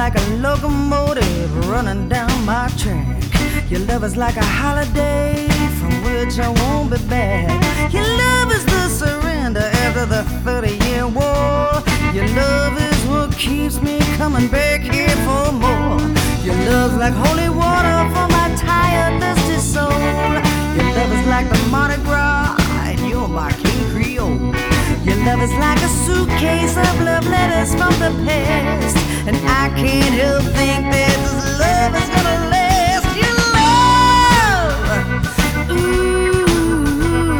like a locomotive running down my track. Your love is like a holiday from which I won't be back. Your love is the surrender after the 30-year war. Your love is what keeps me coming back here for more. Your love's like holy water for my tired, thirsty soul. Your love is like the Mardi Gras, and you're my King Creole. Your love is like a suitcase of love letters from the past, and I can't help think that this love is gonna last. Your love, ooh,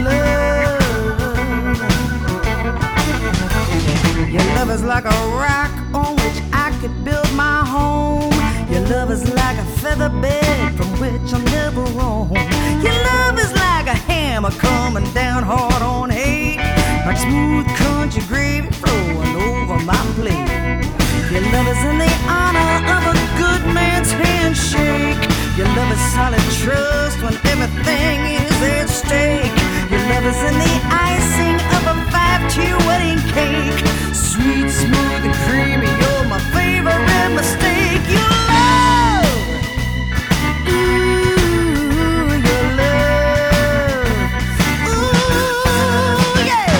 your love is like a rock on which I could build my home. Your love is like a feather bed from which I'll never roam. Your love is like a hammer coming down hard on hate, like smooth country gravy flowing over my plate. Your love is in the honor of a good man's handshake. Your love is solid trust when everything is at stake. Your love is in the icing of a 5-tier wedding cake. Sweet, smooth, and creamy, you're my favorite mistake. Your love, ooh, your love, ooh, yeah.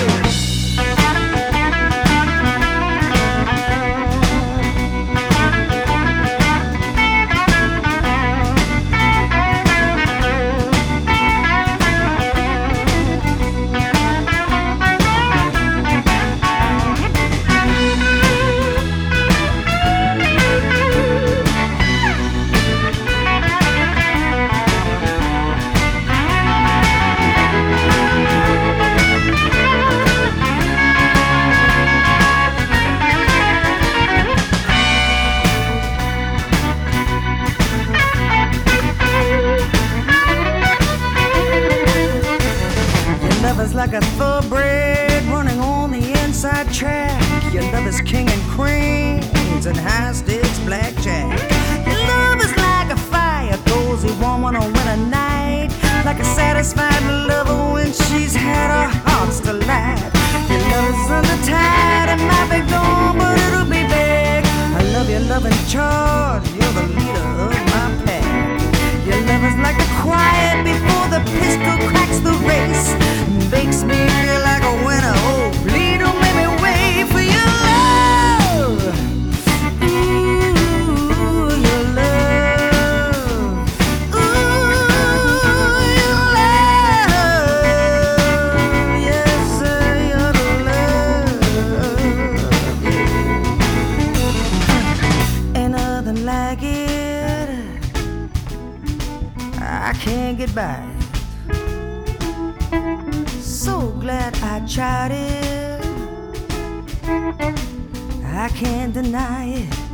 Like a thoroughbred running on the inside track. Your love is king and queens and high stakes blackjack. Your love is like a fire, cozy woman on winter night, like a satisfied lover when she's had her heart's delight. Your love is under tide, it might be gone, but it'll be back. I love your love in charge, you're the leader of my pack. Your love is like the quiet before the pistol cracks the race. Makes me feel like a winner. Oh, please don't make me wait for your love. Ooh, your love. Ooh, your love. Yes, sir, your love. Ain't nothing like it. I can't get by. So glad I tried it. I can't deny it.